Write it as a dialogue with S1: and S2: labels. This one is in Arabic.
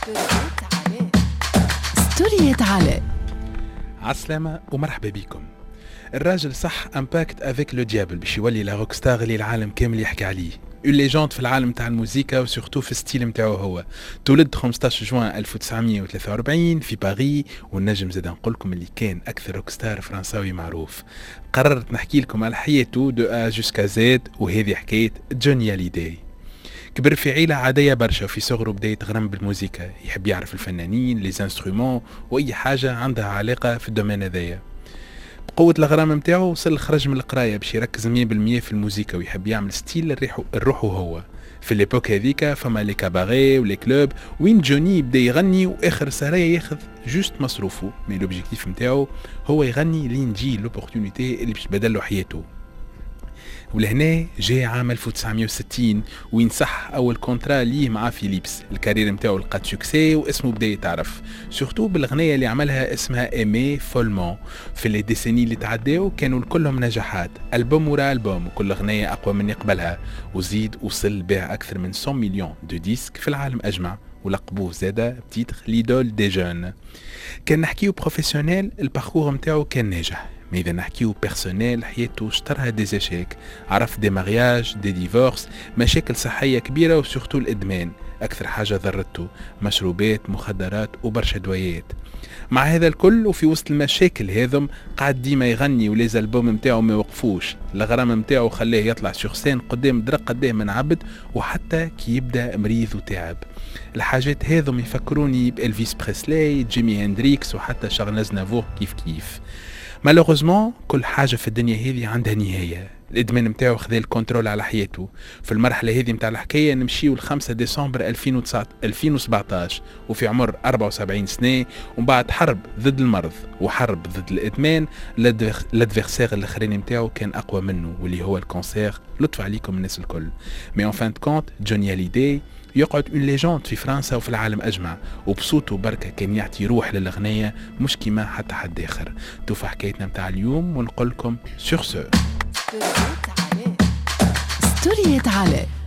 S1: ستوريات علاء.
S2: عالسلامة ومرحبا بكم. الراجل صح امباكت افيك لو ديابل باش يولي لا روك ستار اللي العالم كامل يحكي عليه، اون ليجوند في العالم تاع الموسيقى وسورتو في الستيل نتاعو. هو تولد 15 جوان 1943 في باريس، والنجم زاد نقول لكم اللي كان اكثر روك ستار فرنساوي معروف. قررت نحكي لكم على حياته دو ا جوسكا زد، وهذه حكايه جوني هاليداي. كبر في عيلة عادية برشا، وفي صغره بدا يتغرم بالموسيقى، يحب يعرف الفنانين لي انسترومون واي حاجة عندها علاقة في الدومين هذايا. بقوة الغرام متاعو وصل خرج من القراية باش يركز 100% في الموسيقى، ويحب يعمل ستيل الروح هو. في ليبوك هذيك فما لي كاباري ولي كلوب وين جوني يبدا يغني، واخر سرايا ياخذ جوست مصروفه، مي لوبجيكتيف متاعو هو يغني لين تجي لوبورتونيتي اللي باش تبدل له حياته. ولهنا جاء عام 1960 وين صح اول كونترا ليه مع فيليبس. الكارير نتاعو لقات سوكسي واسمه بدا يتعرف سورتو بالاغنيه اللي عملها اسمها ايمي فولمون. في لي ديسيني اللي تعداو كانوا كلهم نجاحات، البوم ورا البوم، وكل اغنيه اقوى من يقبلها، وزيد وصل بيع اكثر من 100 مليون دو ديسك في العالم اجمع، ولقبوه زاده بتيتر ليدول دي جون. كان نحكيو بروفيسيونيل الباركور نتاعو كان ناجح، مي إذا نحكيو بيرسونيل حياته اشترها دي زيشيك، عرف دي مارياج دي ديفورس، مشاكل صحية كبيرة وسورتو الإدمان أكثر حاجة ضرته، مشروبات مخدرات وبرشا دوايات. مع هذا الكل وفي وسط المشاكل هذم قاعد ديما يغني، وليز البوم متاعو ما وقفوش. الغرام متاعو خلاه يطلع سوغسين قدام درق قداه من عبد، وحتى كي يبدا مريض وتعب. الحاجات هذم يفكروني بإلفيس بريسلي، جيمي هندريكس، وحتى شارل نازنافور كيف. مالوغوزمون كل حاجة في الدنيا هذه عندها نهاية. الإدمان متاعو خذ الكنترول على حياته. في المرحلة هذه متاع الحكاية نمشيو ل5 ديسمبر 2017 وفي عمر 74 سنة، ومن بعد حرب ضد المرض وحرب ضد الإدمان. الادفيرسير الأخراني متاعو كان أقوى منه، واللي هو الكونسير. لطف عليكم الناس الكل. مي أون فان كونت جوني هاليداي يقعد اون ليجوند في فرنسا وفي العالم اجمع، وبصوته بركه كان يعطي روح للاغنيه مش كيما حتى حد اخر. توفى حكايتنا متاع اليوم ونقول لكم سور سو.
S1: ستوريات علاء.